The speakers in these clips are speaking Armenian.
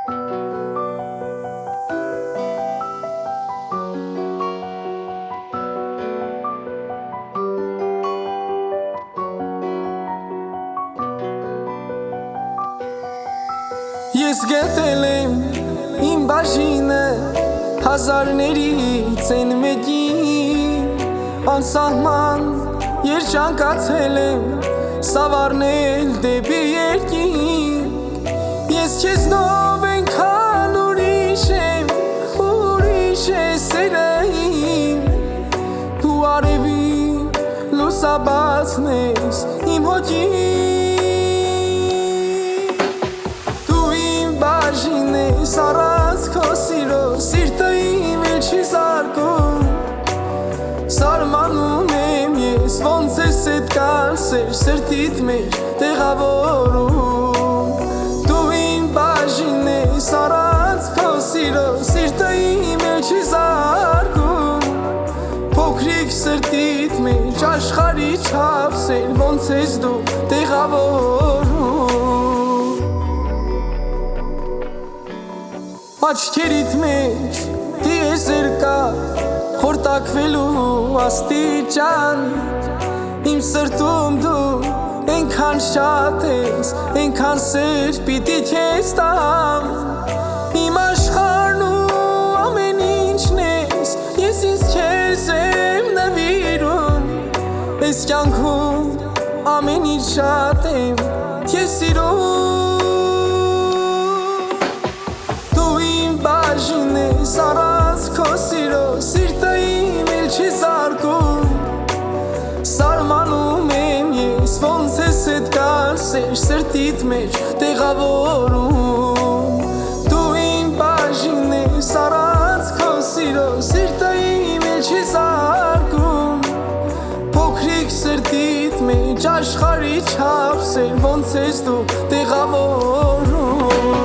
Ես գտել եմ իմ բաժինը հազարներից են մեկին անսահման երջանկացել եմ սավառնել դեպի երկինք Ես քեզնով ենքան ուրիշ եմ ուրիշ է սերը իմ Դու արևի լուսաբացն ես իմ հոգին Սարած քո սիրո սիրտը իմ էլ չի զարկում Սարմանում եմ ես ոնց ես էդ կարսեր սրտիդ մեջ տեղավորում Դու իմ բաժինն ես սարած քո սիրո սիրտը իմ էլ չի զարկում Փոքրիկ սրտիդ մեջ աշխարհի չափսեր ոնց ես դու տեղավորում Աչքերիդ մեջ դիեզեր կա խորտակվելու աստիճան Իմ սրտում դու ենքան շատ ես ենքան սեր պիտի քեզ տամ Իմ աշխարհն ու ամեն ինչն ես ես ինձ քեզ եմ նվիրում Այս կյանքում ամեն ինչ շատ եմ քեզ սիրում Սարած քո սիրո սիրտը իմ էլ չի զարկում Սարմանում եմ ես ոնց ես էդ կարսեր սրտիդ մեջ տեղավորում Դու իմ բաժինն ես սարած քո սիրո սիրտը իմ էլ չի զարկում Փոքրիկ սրտիդ մեջ աշխարհի չափսեր ոնց ես դու տեղավորում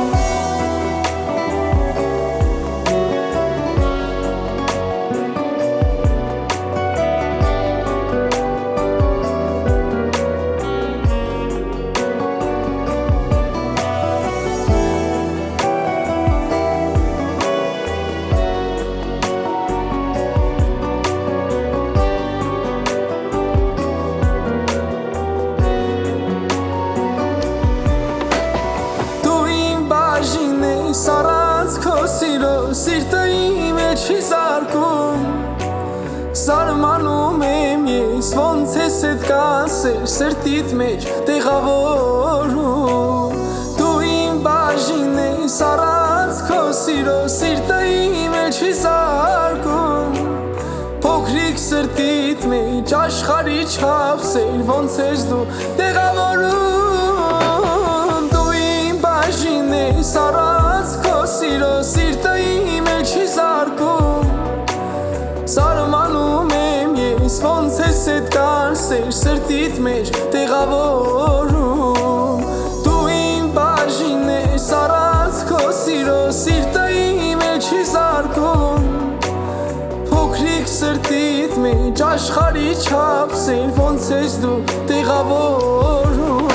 Սարած քո սիրո սիրտը իմ էլ չի զարկում Սարմանում եմ ես ոնց ես էդ կարսեր սրտիդ մեջ տեղավորում Դու իմ բաժինն ես սարած քո սիրո սիրտը իմ էլ չի զարկում Փոքրիկ սրտիդ մեջ աշխարհի չափսեր ոնց ես դու տեղավորում Դու իմ բաժինն ես սարած քո սիրո սիրտը իմ էլ չի զարկում Սարմանում եմ ես ոնց ես էդ կարսեր սրտիդ մեջ տեղավորում Դու իմ բաժինն ես սարած քո սիրո սիրտը իմ էլ չի զարկում Փոքրիկ սրտիդ մեջ աշխարհի չափսեր ոնց ես դու տեղավորում